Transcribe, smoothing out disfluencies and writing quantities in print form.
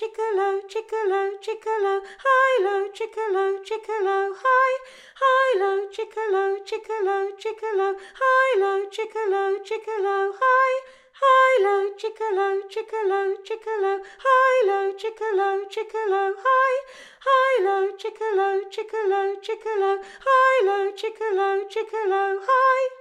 chickalo, chickalo, chickalo, high low, chickalo, chickalo, high low, chickalo, chickalo, chickalo, high low, chickalo, chickalo, high low, chickalo, chickalo, chickalo, high low, chickalo, chickalo, high low, chickalo, chickalo, chickalo, high low, chickalo, chickalo, high.